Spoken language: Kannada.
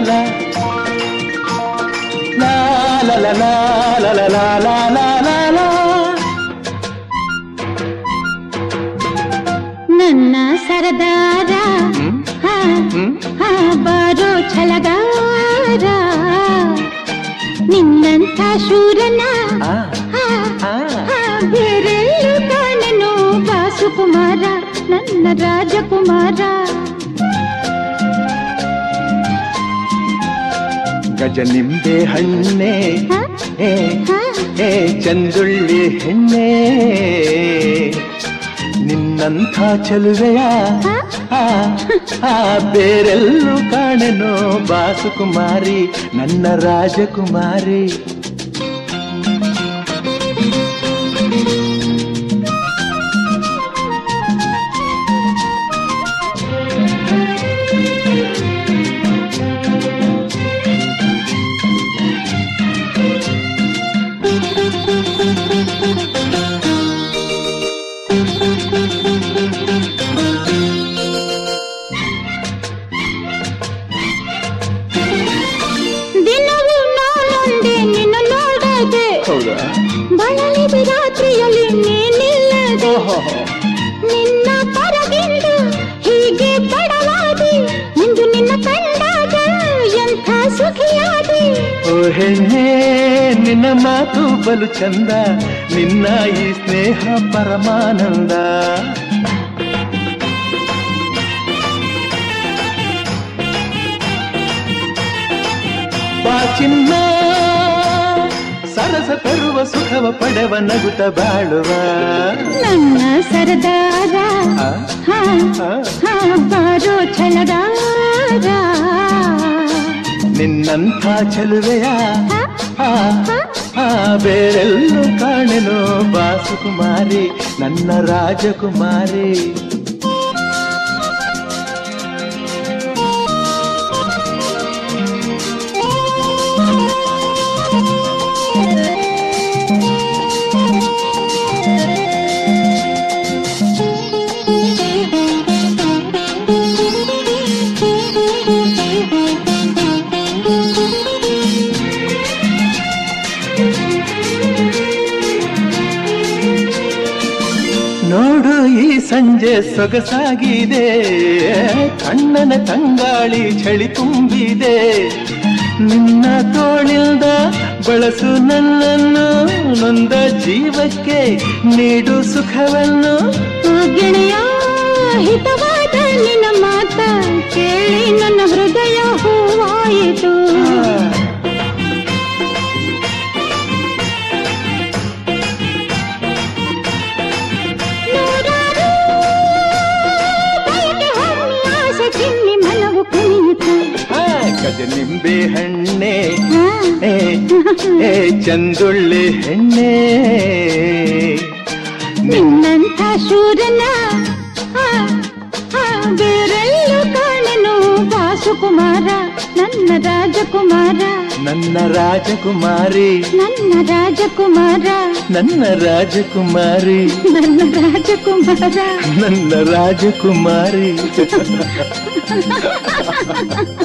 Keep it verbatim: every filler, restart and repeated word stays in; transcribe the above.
la la la la la la la la la la. ನನ್ನ ಸರದಾರ ಹಾ ಹಾ ಬಾರೋ ಛಲಗಾರ ನಿನ್ನಂಥ ಶೂರನ ಬೇರೆಲ್ಲೂ ಕಾಣೆನು ಬಾಸುಕುಮಾರ ನನ್ನ ರಾಜಕುಮಾರ. ಗಜ ನಿಂಬೆ ಹಣ್ಣೆ ಏ ಚಂದುಳ್ಳಿ ಹೆಣ್ಣೆ ನಿನ್ನಂಥ ಚೆಲುವೆಯ ಬೇರೆಲ್ಲೂ ಕಾಣೆನೋ ಬಾಸುಕುಮಾರಿ ನನ್ನ ರಾಜಕುಮಾರಿ. ಬಳಲಿದ ರಾತ್ರಿಯಲ್ಲಿ ನೀನಿಲ್ಲದೆ ನಿನ್ನ ಪರದಿಂದ ಹೀಗೆ ಬಡವಾದಿ ಇಂದು ನಿನ್ನ ಕಂಡಾಗ ಎಂಥ ಸುಖಿಯಾದಿ. ಓ ಹೆಣ್ಣೆ ನಿನ್ನ ಮಾತು ಬಲು ಚಂದ ನಿನ್ನ ಈ ಸ್ನೇಹ ಪರಮಾನಂದ. ಬಾ ಚಿನ್ನ ಸರಸ ತರುವ ಸುಖವ ಪಡೆವ ನಗುತ್ತ ಬಾಳುವ ನನ್ನ ಸರದಾರ ಬಾರೋ ಛಲಗಾರ ನಿನ್ನಂಥ ಚೆಲುವೆಯ ಬೇರೆಲ್ಲೂ ಕಾಣೆನೋ ಬಾಸುಕುಮಾರಿ ನನ್ನ ರಾಜಕುಮಾರಿ. ನೋಡು ಈ ಸಂಜೆ ಸೊಗಸಾಗಿದೆ ಕಣ್ಣನ ತಂಗಾಳಿ ಚಳಿ ತುಂಬಿದೆ ನಿನ್ನ ತೋಳಿಲ್ದ ಬಳಸು ನನ್ನನ್ನು ನೊಂದ ಜೀವಕ್ಕೆ ನೀಡು ಸುಖವನ್ನು. ಗೆಳೆಯ ಹಿತವಾದ ನಿನ್ನ ಮಾತ ಕೇಳಿ ನನ್ನ ಹೃದಯ ಹೂವಾಯಿತು. ಗಜ ನಿಂಬೆ ಹಣ್ಣೆ ಏ ಚಂದುಳ್ಳಿ ಹೆಣ್ಣೆ ನಿನ್ನಂಥ ಶೂರನ ಬೇರೆಲ್ಲೂ ಕಾಣೆನು ಬಾಸುಕುಮಾರ ನನ್ನ ರಾಜಕುಮಾರ ನನ್ನ ರಾಜಕುಮಾರಿ ನನ್ನ ರಾಜಕುಮಾರ ನನ್ನ ರಾಜಕುಮಾರಿ ನನ್ನ ರಾಜಕುಮಾರ ನನ್ನ ರಾಜಕುಮಾರಿ.